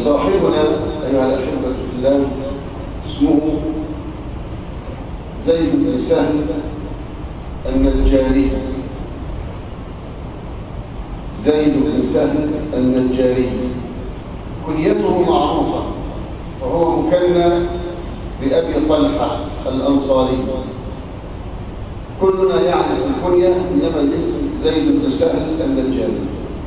صاحبنا أيها الأحبة في الله اسمه زيد بن سهل النجاري. زيد بن سهل النجاري كنيته معروفة، وهو مكنى بأبي طلحة الأنصاري. كلنا يعرف الكنية، إنما الاسم زيد بن سهل النجاري.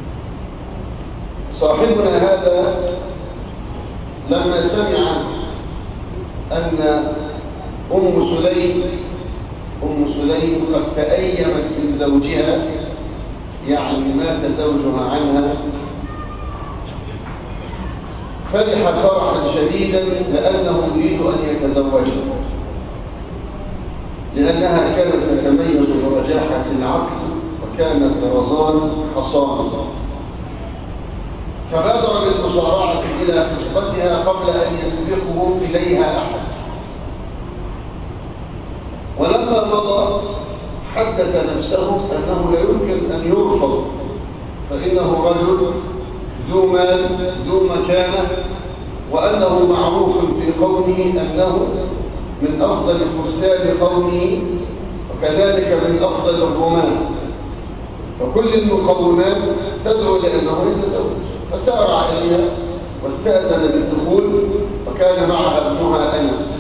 صاحبنا هذا لما سمع أن أم سليم قد تأيمت من زوجها، يعني مات زوجها عنها، فرح فرحا شديدا لأنه يريد أن يتزوجها، لأنها كانت تتميز برجاحة العقل وكانت طرزان حصان، فبادر بالمصارعة إلى خطبتها قبل أن يسبقه إليها أحد. ولما مضى حدث نفسه أنه لا يمكن أن يرفض، فإنه رجل ذو مال ذو مكانة، وأنه معروف في قومه أنه من أفضل فرسان قومه، وكذلك من أفضل الرماة، فكل المقومات تدعو لأنه يتزوج. فسارع إليها واستأذن بالدخول، وكان معها ابنها أنس،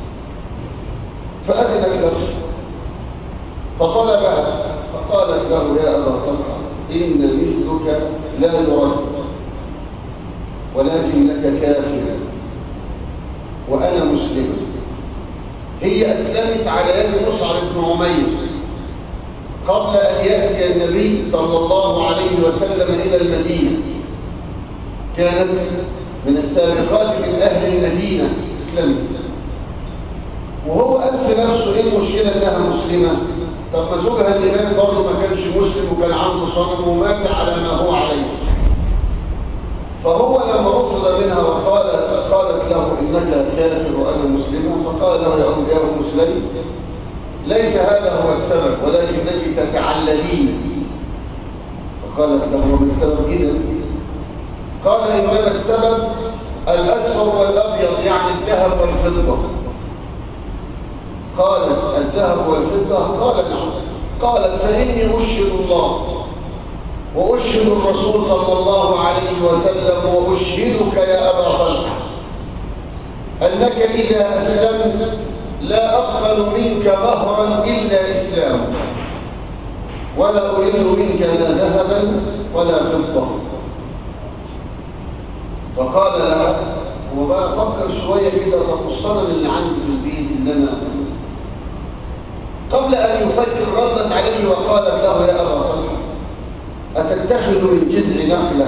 فأذنت له فطلبها، فقالت له: يا أبا طلحة، إن مثلك لا يرد، ولكن لك كافر وأنا مسلمة. هي أسلمت على يد مصعب بن عمير قبل أن يأتي النبي صلى الله عليه وسلم إلى المدينة، كانت من السابقات من أهل المدينة إسلامت. وهو قال في نفسه: إيه المشكلة إنها مسلمة؟ طب ما زوجها اللي مات برضه ما كانش مسلم وكان عنده صنم ومات على ما هو عليه. فهو لما رفض منها قالت له: إنك كافر وأنا مسلمة، فقال له: يا أم سليم، ليس هذا هو السبب، ولكنك تتعللين. فقالت له: وما السبب إذن؟ قال: إنما السبب الأسفر والأبيض، يعني الذهب والفضة. قالت: الذهب والفضة؟ قال: نعم. قالت: فإني أشهد الله وأشهد الرسول صلى الله عليه وسلم وأشهدك يا أبا طلحة أنك إذا أسلمت لا أقبل منك مهرا إلا إسلام، ولا أريد منك لا ذهبا ولا فضة. فقال لها: هو بقى فكر شوية كده، طب الصنم اللي عندي في البيت اللي أنا، قبل أن يفكر ردت عليه وقالت له: يا أبا طلحة، أتتخذ من جذع نخلة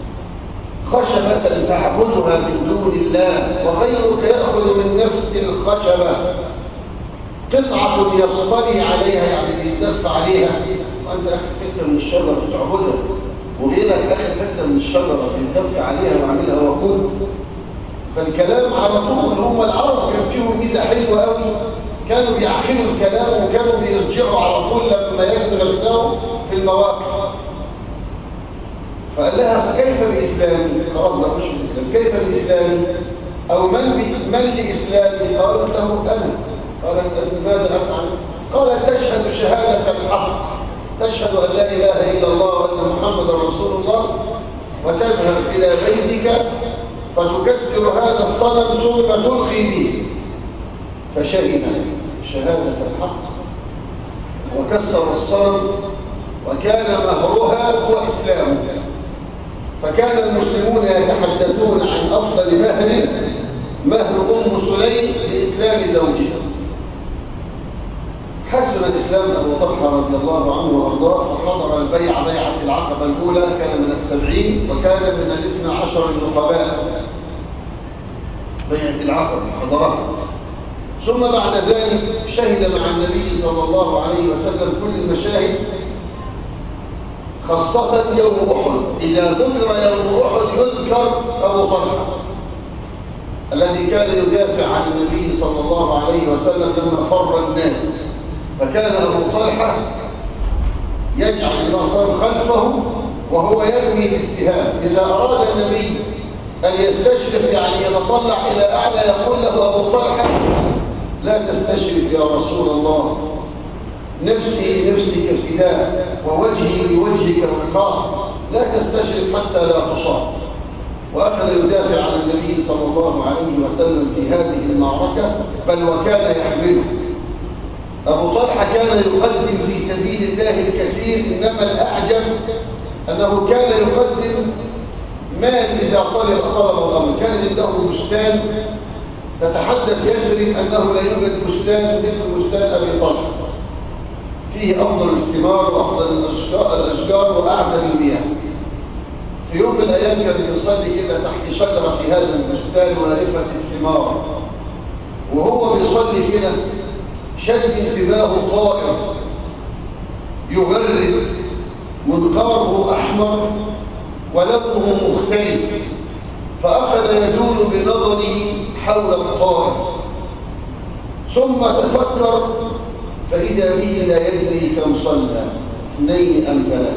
خشبة تعبدها من دون الله، وغيرك يأخذ من نفس الخشبة قطعة يصطلي عليها، يعني بيتدفع عليها، وأنت أخذ حتة من الشجرة تعبدها، وغيرك أخذ حتة من الشجرة بيتدفع عليها وعملها وقود. فالكلام على طول، هم العرب كان فيهم ميزة حلوة قوي، كانوا بيعقلوا الكلام وكانوا بيرجعوا على طول لما يجدوا نفسهم في المواقف. فقال لها: فكيف بإسلامي؟ خلاص ما فيش الإسلام، كيف بإسلامي؟ أو من لإسلامي؟ قالت له: أنا. قالت: ماذا أفعل؟ قال: تشهد شهادة الحق، تشهد أن لا إله إلا الله وأن محمد رسول الله، وتذهب إلى بيتك فتكسر هذا الصنم ثم تلقي به. فشهد شهادة الحق وكسر الصنم، وكان مهرها هو إسلامها. فكان المسلمون يتحدثون عن أفضل مهر أم سليم بإسلام زوجها. حسن الإسلام أبو طلحة رضي الله عنه وأرضاه، فحضر البيعة، بيعة العقبة الأولى، كان من 70 وكان من 12 النقباء. بيعة العقبة حضرها، ثم بعد ذلك شهد مع النبي صلى الله عليه وسلم كل المشاهد، خاصة يوم أحد. إذا ذكر يوم أحد يذكر أبو طلحة الذي كان يدافع عن النبي صلى الله عليه وسلم لما فر الناس. فكان أبو طلحة يجعل النصر خلفه وهو يرمي بالسهام. إذا أراد النبي أن يستشرف يعني يتطلع إلى أعلى، يقول له أبو طلحة لا تستشرف يا رسول الله، نفسي لنفسك فداء ووجهي لوجهك وقار، لا تستشرف حتى لا تصاب. وأخذ يدافع عن النبي صلى الله عليه وسلم في هذه المعركة، بل وكان يحمله. أبو طلحة كان يقدم في سبيل الله الكثير، إنما الأعجب أنه كان يقدم مال إذا طلب الأمر. كان عنده بستان، تتحدث يجري أنه لا يوجد بستان مثل بستان أبي طلحة، فيه أفضل الثمار وأفضل الأشجار وأعذب المياه. في يوم من الأيام كان يصلي كده تحت شجرة في هذا البستان وارفة الثمار، وهو بيصلي كده شد انتباهه طائر يغرد، منقاره أحمر ولونه مختلف، فأخذ يدور بنظره حول الطائر، ثم تفكر فإذا به لا يدري كم صلى، 2 أم 3.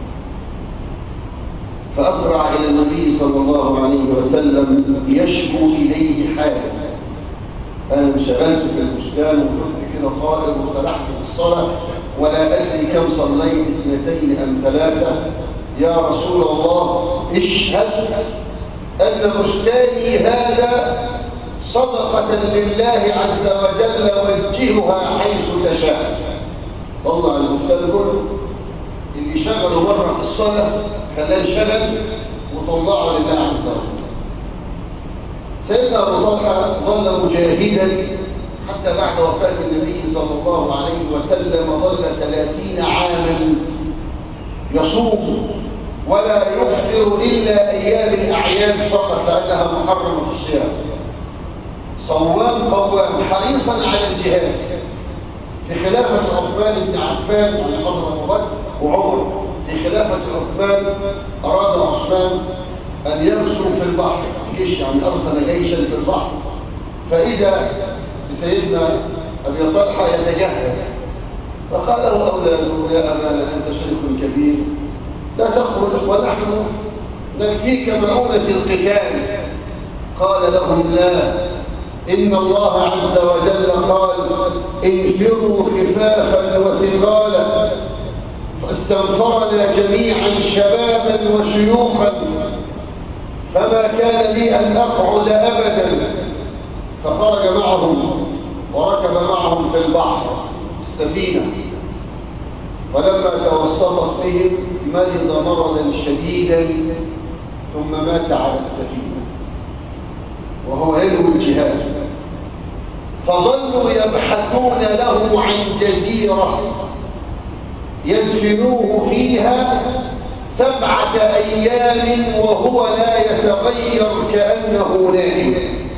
فأسرع إلى النبي صلى الله عليه وسلم يشكو إليه حاله. أنا انشغلت في البستان وشفت كده طائر وسرحت في الصلاة ولا أدري كم صليت، 2 أم 3. يا رسول الله اشهد أن بستاني هذا صدقة لله عز وجل، وجهها حيث تشاء. طلع البستان كله، اللي شغله مرة في الصلاة خلاه يشغل وطلعه لله عز وجل. سيدنا أبو طلحة ظل مجاهدا حتى بعد وفاة النبي صلى الله عليه وسلم، ظل 30 عاما يصوم ولا يفطر إلا أيام الأعياد فقط، لأنها محرمة في الصيام. صوام قوام حريصا على الجهاد. في خلافة عثمان بن عفان على حضر أبو بكر وعمر، في خلافة عثمان أراد عثمان أن يغزو في البحر، جيش يعني أرسل جيشا في البحر، فإذا بسيدنا أبي طلحة يتجهز، فقال له أولاده يا أبانا أنت شيخ كبير لا تخرج ونحن نكفيك مؤونة القتال. قال لهم لا، إن الله عز وجل قال انفروا خفافا وثقالا، فاستنفرنا جميعا شبابا وشيوخا، فما كان لي أن أقعد أبدا. فخرج معهم وركب معهم في البحر السفينة، فلما توسطت بهم مرض مرضا شديدا ثم مات على السفينة وهو يدعو الجهاد. فظلوا يبحثون له عن جزيرة يدفنوه فيها 7 أيام وهو لا يتغير كأنه نائم.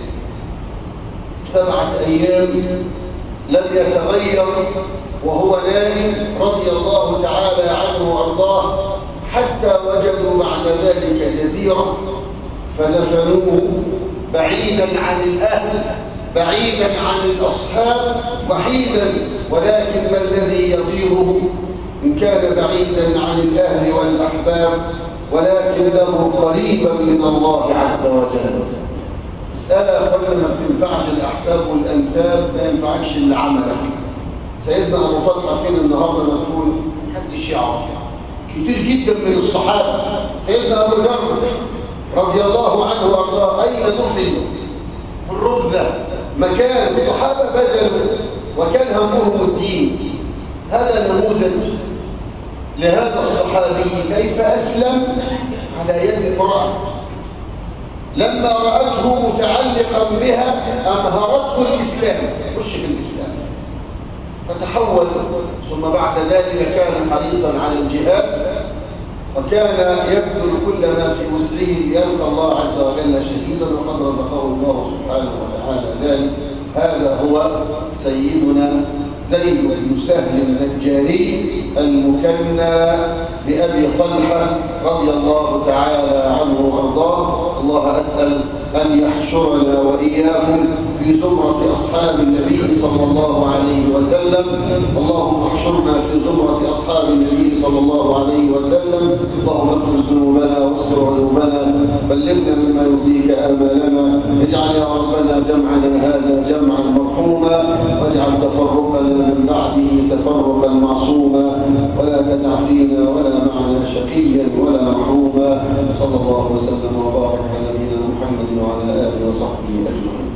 7 أيام لم يتغير وهو نائم رضي الله تعالى عنه وارضاه، حتى وجدوا بعد ذلك جزيرة فدفنوه بعيدا عن الأهل، بعيدا عن الأصحاب، وحيدا، ولكن ما الذي يضيره إن كان بعيدا عن الأهل والأحباب ولكنه قريبا من الله عز وجل. مسألة قلنا ما بتنفعش الأحساب والأنساب، ما ينفعش اللي عمله. سيدنا أبو طلحة فين النهارده مسؤول؟ محدش يعرف. كتير جدا من الصحابة، سيدنا أبو ذر رضي الله عنه وارضاه أين دفن؟ في الركبة، مكان الصحابة بذلوا وكان همهم الدين. هذا نموذج لهذا الصحابي كيف أسلم على يد امرأة لما رأته متعلقا بها أمهرته الإسلام، خش في الإسلام فتحول. ثم بعد ذلك كان حريصا على الجهاد، وكان يبذل كل ما في وسعه ليلقى الله عز وجل شهيدا، وقد رزقه الله سبحانه وتعالى ذلك. هذا هو سيدنا زيد بن سهل النجاري المكنى بأبي طلحة رضي الله تعالى عنه وارضاه. الله أسأل أن يحشرنا وإياكم في زمرة أصحاب النبي صلى الله عليه وسلم. اللهم احشرنا في زمرة أصحاب النبي صلى الله عليه وسلم. اللهم اغفر ذنوبنا واستر عيوبنا، بلغنا بلغنا مما يرضيك آمالنا. اجعل يا ربنا جمعنا هذا جمعا مرحوما، واجعل تفرقنا من بعده تفرقا معصوما، ولا تدع فينا ولا معنا شقيا ولا محروما. صلى الله وسلم وبارك على نبينا محمد وعلى آله وصحبه أجمعين.